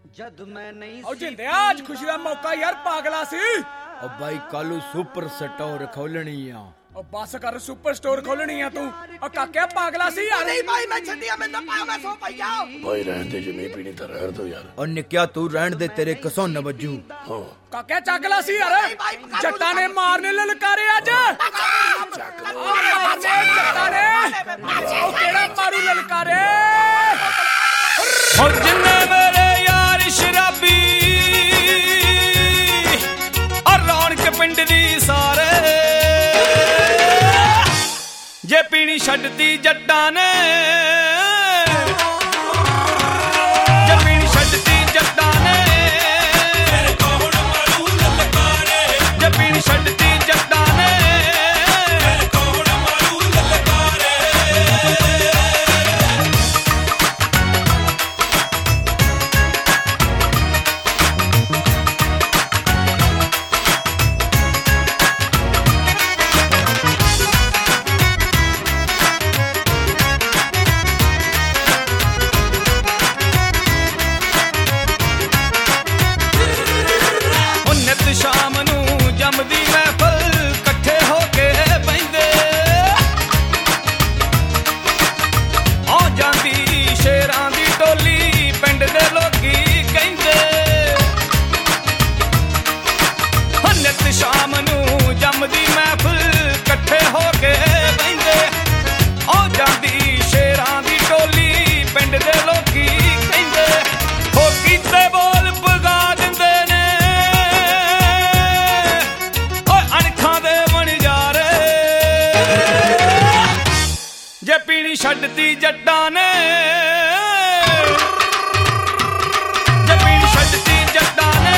ਉਹ ਜਿੰਦਿਆ ਅੱਜ ਖੁਸ਼ੀ ਦਾ ਮੌਕਾ ਯਾਰ ਪਾਗਲਾ ਸੀ। ਉਹ ਬਾਈ ਕੱਲੂ ਸੁਪਰ ਸਟੋਰ ਖੋਲਣੀ ਆ। ਉਹ ਬੱਸ ਕਰ ਸੁਪਰ ਸਟੋਰ ਖੋਲਣੀ ਆ ਤੂੰ। ਉਹ ਕਾਕਿਆ ਪਾਗਲਾ ਸੀ ਯਾਰ। ਨਹੀਂ ਭਾਈ ਮੈਂ ਛੱਡਿਆ ਮੈਨੂੰ ਪਾਉਣਾ ਸੋ ਪਈਆ। ਭਾਈ ਰਹਿਣ ਦੇ ਜਿਵੇਂ ਪੀਣੀ ਤਾਂ ਰਹਿਣ ਦੋ ਯਾਰ। ਉਹ ਨਿੱਕਿਆ ਤੂੰ ਰਹਿਣ ਦੇ ਤੇਰੇ ਕਸੋਂ ਨਾ ਵੱਜੂ। ਹਾਂ ਕਾਕਿਆ ਚੱਕਲਾ ਸੀ ਯਾਰ। ਜੱਟਾਂ ਨੇ ਮਾਰਨੇ ਲਲਕਾਰੇ ਅੱਜ। ਮਾਰਨੇ ਜੱਟਾਂ ਨੇ। ਉਹ ਕਿਹੜਾ ਮਾਰੂ ਲਲਕਾਰੇ। ਉਹ ਜਿੰਨੇ ਮੇਰੇ ਯਾਰ ਸ਼ਰਾਬੀ ਔਰ ਰੌਣਕ ਪਿੰਡ ਦੀ ਸਾਰੇ ਜੇ ਪੀਣੀ ਛੱਡਤੀ ਜੱਟਾਂ ਨੇ। ਜੇ ਪੀਣੀ ਛੱਡਤੀ ਜੱਟਾਂ ਨੇ। ਜੇ ਪੀਣੀ ਛੱਡਤੀ ਜੱਟਾਂ ਨੇ। ਸ਼ਾਮ ਨੂੰ ਜੰਮਦੀ ਮਹਿਫਲ ਇਕੱਠੇ ਹੋ ਕੇ ਬਹਿੰਦੇ। ਆ ਜਾਂਦੀ ਸ਼ੇਰਾਂ ਦੀ ਟੋਲੀ ਪਿੰਡ ਦੇ ਲੋਕੀ ਕਹਿੰਦੇ। ਨਿੱਤ ਸ਼ਾਮ ਨੂੰ ਜੰਮਦੀ ਮਹਿਫਲ ਇਕੱਠੇ ਹੋ ਕੇ ਬਹਿੰਦੇ। ਆ ਜਾਂਦੀ ਸ਼ੇਰਾਂ ਦੀ ਟੋਲੀ ਪਿੰਡ ਦੇ ਲੋਕੀ ਕਹਿੰਦੇ। ਹੋ ਕੀਤੇ ਬੋਲ ਪਗਾ ਦਿੰਦੇ ਨੇ ਜੇ ਪੀਣੀ ਛੱਡਤੀ ਜੱਟਾਂ ਨੇ। ਜੇ ਪੀਣੀ ਛੱਡਤੀ ਜੱਟਾਂ ਨੇ।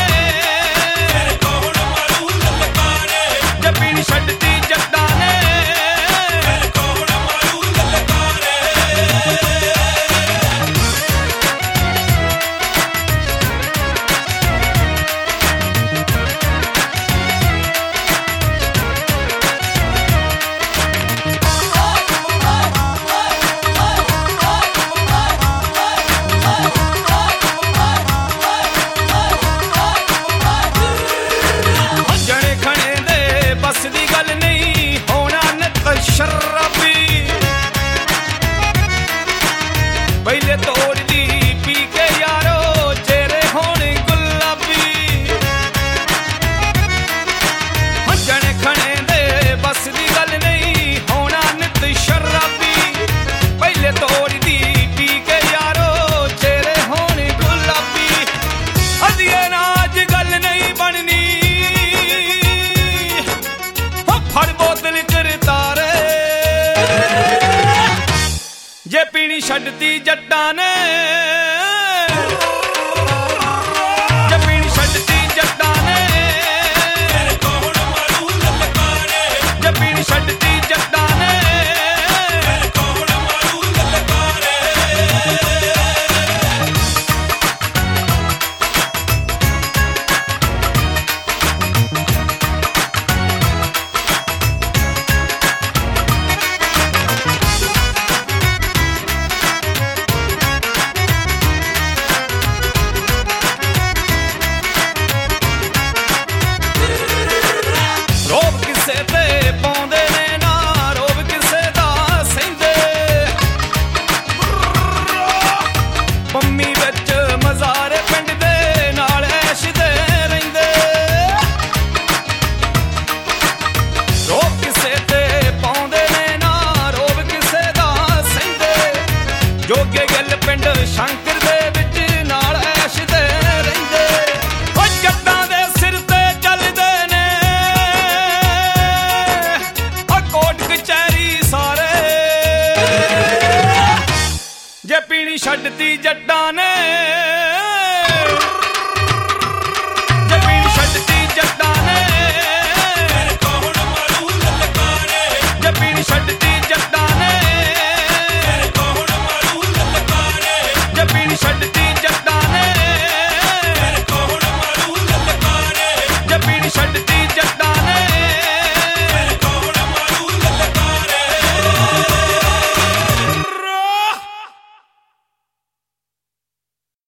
ਜੇ ਪੀਣੀ ਛੱਡਤੀ ਜੱਟਾਂ ਨੇ। ਦੀ ਗੱਲ ਨਹੀਂ ਹੋਣਾ ਨਿੱਤ ਸ਼ਰਾਬੀ। ਪਹਿਲੇ ਤੋੜਦੀ ਪੀ ਕੇ ਯਾਰੋ ਚਿਹਰੇ ਹੋਣ ਗੁਲਾਬੀ। ਹੱਜਣ ਖਣੇ ਦੇ ਬਸ ਦੀ ਗੱਲ ਨਹੀਂ ਹੋਣਾ ਨਿੱਤ ਸ਼ਰਾਬੀ। ਪਹਿਲੇ ਤੋੜਦੀ ਪੀ ਕੇ ਯਾਰੋ ਚਿਹਰੇ ਹੋਣ ਗੁਲਾਬੀ। ਅਧੀਏ ਨਾਜ ਗੱਲ ਨਹੀਂ ਬਣਨੀ ਫੜ ਬੋਤਲ ਕਰਤਾਰੇ। ਜੇ ਪੀਣੀ ਛੱਡਤੀ ਜੱਟਾਂ ਨੇ।